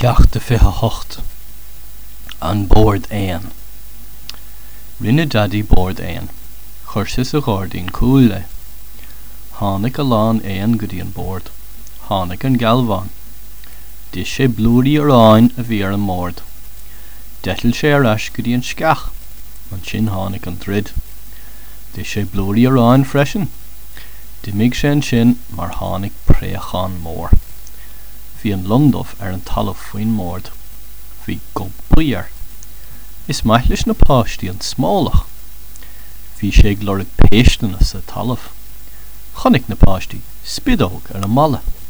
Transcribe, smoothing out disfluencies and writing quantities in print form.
Ceachta fiche hocht an board éan. Rinne daddy board éan. Chursis a gáardín cúil le. Tháinig a lán éan go dtí an board. Tháinig an galbhán. Dis sé blúirí aráin a bhí ar an mórt. Detil sé ar ais go dtí an sceach. An sin tháinig an trid. Dis sé blúirí aráin freisin. Dimig sé an sin mar tháinig préachán mór. Bhí an lundómh ar an talamh faoin mórt. Bhí go buíar. Is maith leis na páistí an smálach. Bhí sé glórig péisteanna sa talamh. Chonig na páistí, spidóg ar an mala.